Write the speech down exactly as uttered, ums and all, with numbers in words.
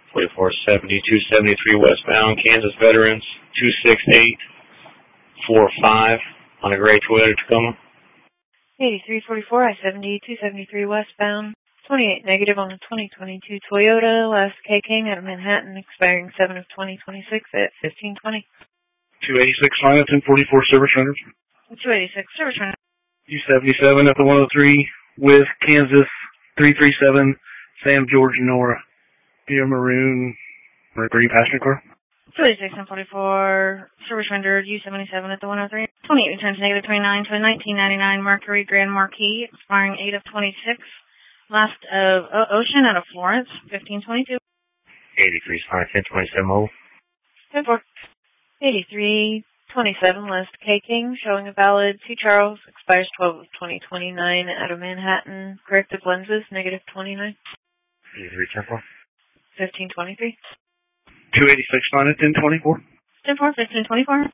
forty-four seventy, two seventy-three westbound, Kansas Veterans, two six eight four five on a gray Toyota Tacoma. eighty-three forty-four, I seventy, two seventy-three westbound, twenty-eight negative on a twenty twenty-two Toyota, last K King out of Manhattan, expiring seven of twenty twenty-six at fifteen twenty. two eighty-six Final, ten forty-four Service Runners. two eighty-six Service Runner. two seventy-seven at the one oh three with Kansas, three three seven, Sam George Nora. Your maroon Mercury passenger car. two eighty-six ten forty-four Service Rendered, U seventy-seven at the one oh three. twenty-eight returns negative twenty-nine to a nineteen ninety-nine Mercury Grand Marquis, expiring eight of twenty-six. Last of o Ocean out of Florence, fifteen twenty-two. eighty-three five, ten twenty-seven mobile. ten four. eighty-three twenty-seven last K King, showing a valid C Charles, expires twelve of twenty twenty-nine out of Manhattan. Corrective lenses, negative twenty-nine. eighty-three ten four. fifteen twenty-three. two eighty-six Final, ten twenty-four. ten four, fifteen twenty-four.